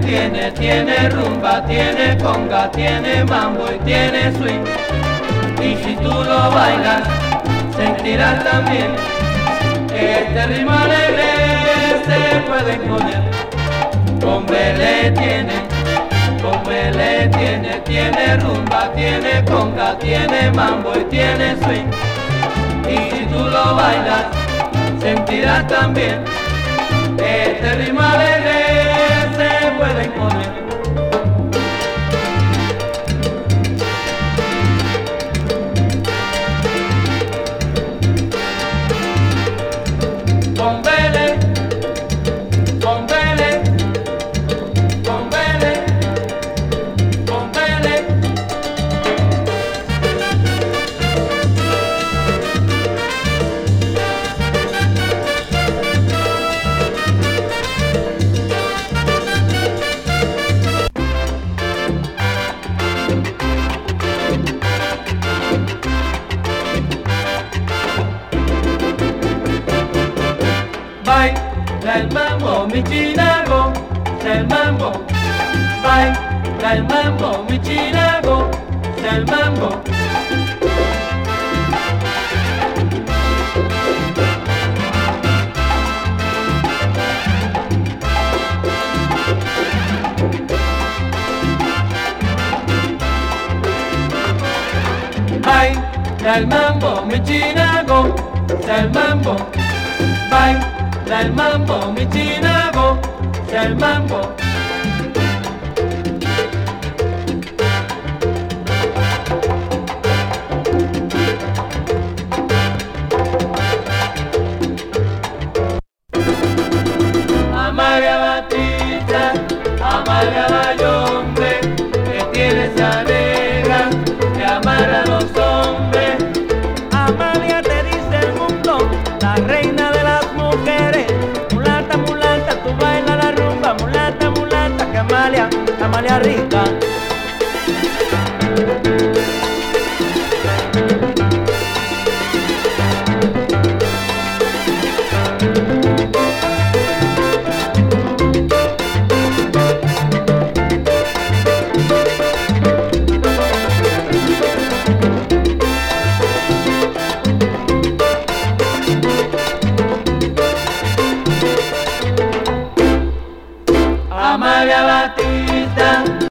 tiene rumba, tiene conga, tiene mambo y tiene swing. Y si tú lo bailas, sentirás también que este ritmo alegre se puede imponer. Con Belé tiene rumba, tiene conga, tiene mambo y tiene swing. Y si tú lo bailas, sentirás también que este ritmo alegre se puede imponer. Con Belé, con Belé, con Belé, con Belé. Baila el mambo, mi chinago, el mambo. Baila el mambo, mi chinago, el mambo. Baila el mambo, mi chinago, el mambo. Baila el mambo, mi chinago, el mambo. Amalia Batista, Amalia Bayombe, que tiene esa negra de amar a los hombres. Amalia te dice el mundo, la reina de las mujeres. Mulata, mulata, tú bailas la rumba. Mulata, mulata, que Amalia, Amalia rica. Amalia Batista.